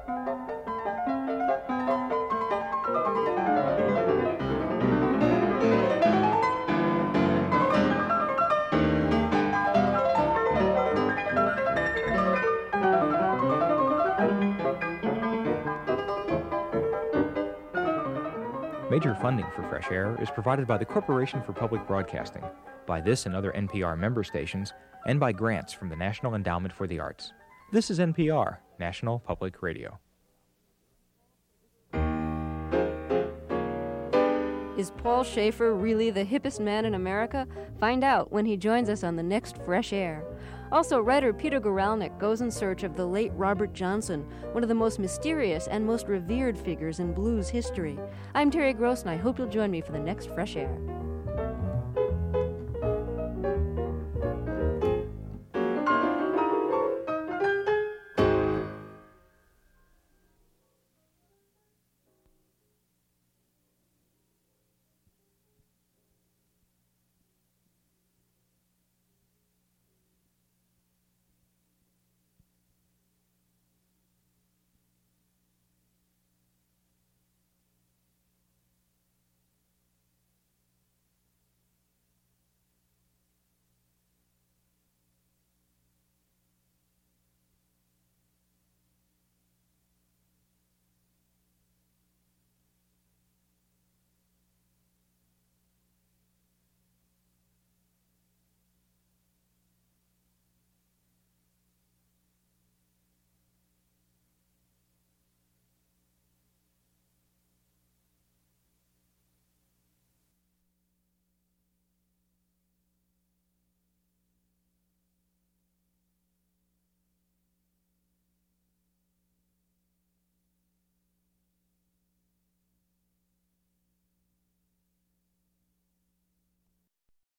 Major funding for Fresh Air is provided by the Corporation for Public Broadcasting, by this and other NPR member stations, and by grants from the National Endowment for the Arts. This is NPR, National Public Radio. Is Paul Schaefer really the hippest man in America? Find out when he joins us on the next Fresh Air. Also, writer Peter Guralnick goes in search of the late Robert Johnson, one of the most mysterious and most revered figures in blues history. I'm Terry Gross, and I hope you'll join me for the next Fresh Air.